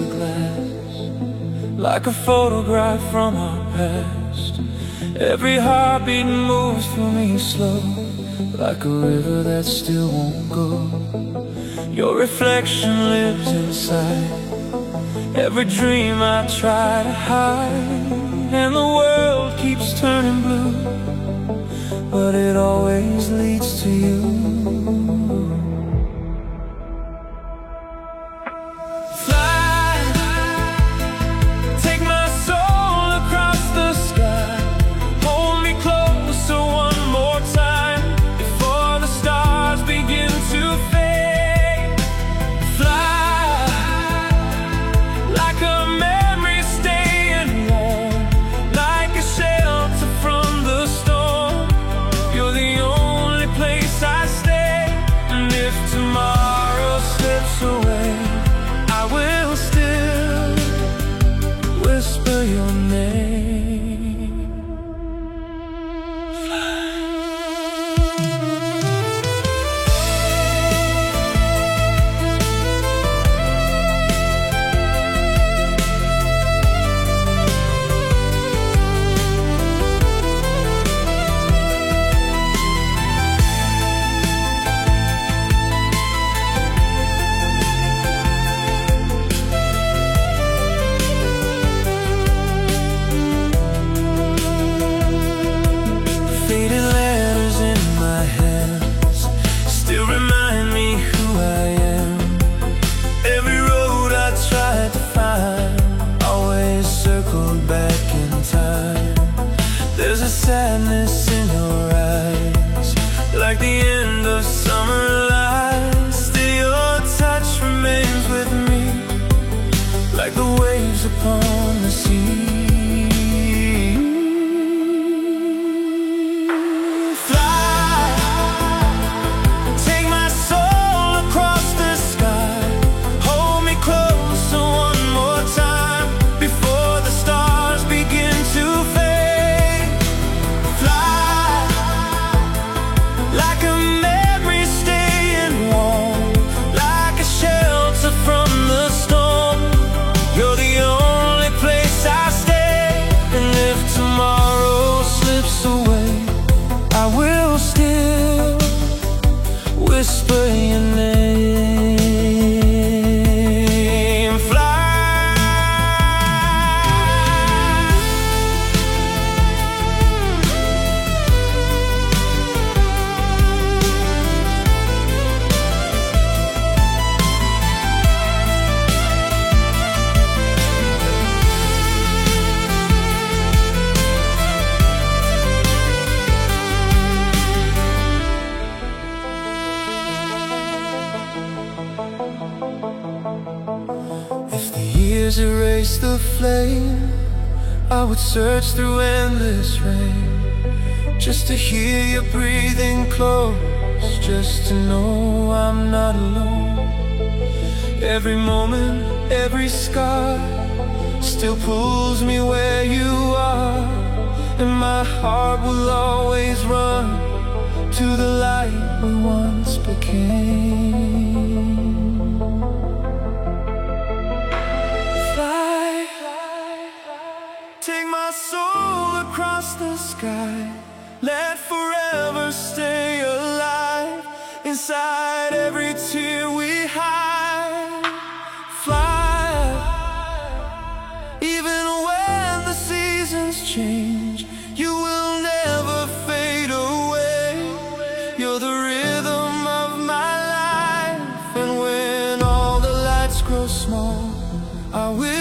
the glass, like a photograph from our past. Every heartbeat moves for me slow, like a river that still won't go. Your reflection lives inside every dream I try to hide. And the world keeps turning blue, but it always leads to you. Your name. Sadness in your eyes, like the end of summer lies. Still your touch remains with me, like the waves upon the sea. Fly, take my soul across the sky. Hold me closer one more time before the stars begin to fade. Whisper your name. Fly. Years erase the flame, I would search through endless rain, just to hear you breathing close, just to know I'm not alone. Every moment, every scar still pulls me where you are, and my heart will always run to the light we once became. Take my soul across the sky, let forever stay alive inside every tear we hide. Fly, even when the seasons change, you will never fade away. You're the rhythm of my life, and when all the lights grow small, I will